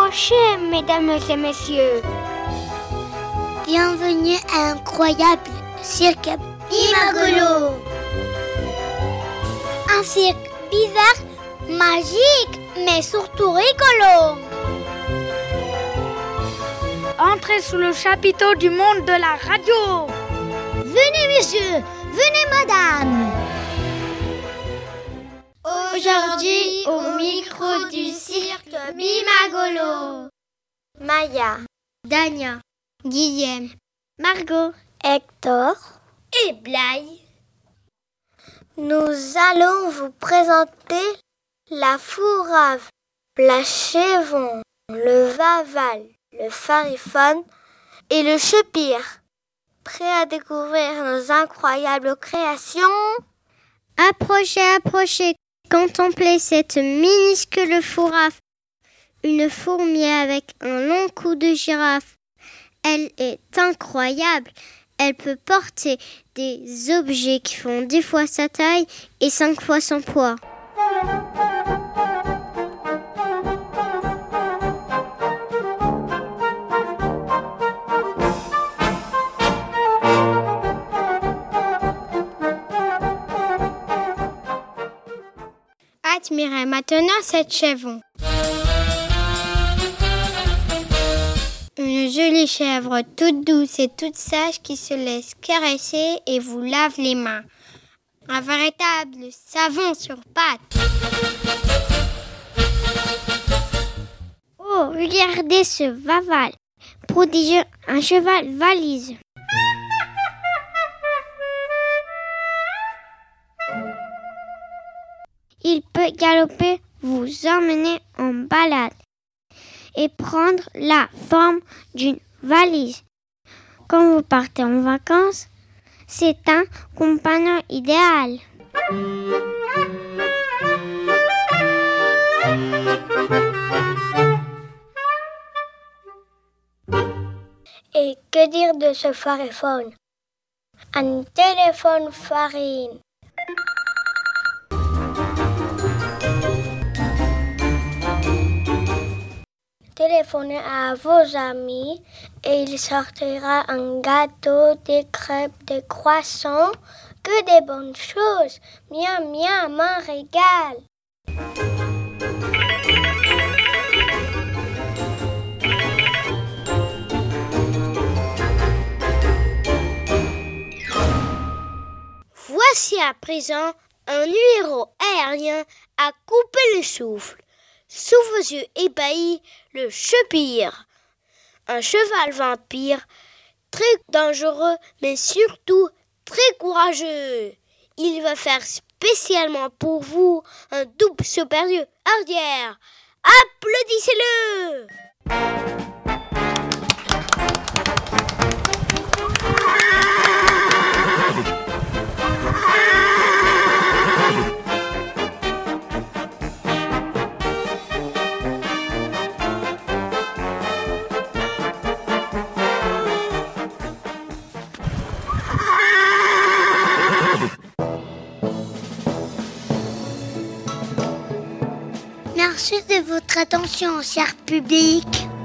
Approchez, mesdames et messieurs. Bienvenue à l'incroyable cirque Bimagolo. Un cirque bizarre, magique, mais surtout rigolo. Entrez sous le chapiteau du monde de la radio. Venez messieurs, venez madame. Aujourd'hui, au micro du cirque Bimagolo, Maya, Dania, Guillaume, Margot, Hector et Blaye. Nous allons vous présenter la Fourrave, la Chevon, le Vaval, le Fariphone et le Chepir. Prêts à découvrir nos incroyables créations? Approchez, approchez, contemplez cette minuscule fourrave. Une fourmi avec un long cou de girafe. Elle est incroyable. Elle peut porter des objets qui font 10 fois sa taille et 5 fois son poids. Admirez maintenant cette chèvre. Une jolie chèvre toute douce et toute sage qui se laisse caresser et vous lave les mains. Un véritable savon sur pattes. Oh, regardez ce Vaval, prodigieux, un cheval valise. Il peut galoper, vous emmener en balade et prendre la forme d'une valise. Quand vous partez en vacances, c'est un compagnon idéal. Et que dire de ce Fariphone? Un téléphone farine. Téléphonez à vos amis et il sortira un gâteau, des crêpes, des croissants, que des bonnes choses. Miam, miam, un régal. Voici à présent un numéro aérien à couper le souffle. Sous vos yeux ébahis, le Chepir. Un cheval vampire, très dangereux, mais surtout très courageux. Il va faire spécialement pour vous un double supérieur arrière. Applaudissez-le! Merci de votre attention, cher public.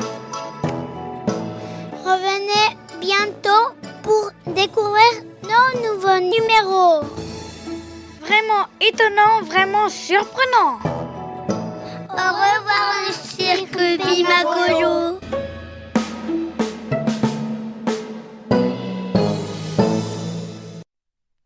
Revenez bientôt pour découvrir nos nouveaux numéros. Vraiment étonnant, vraiment surprenant. Au revoir le cirque Bimagolo.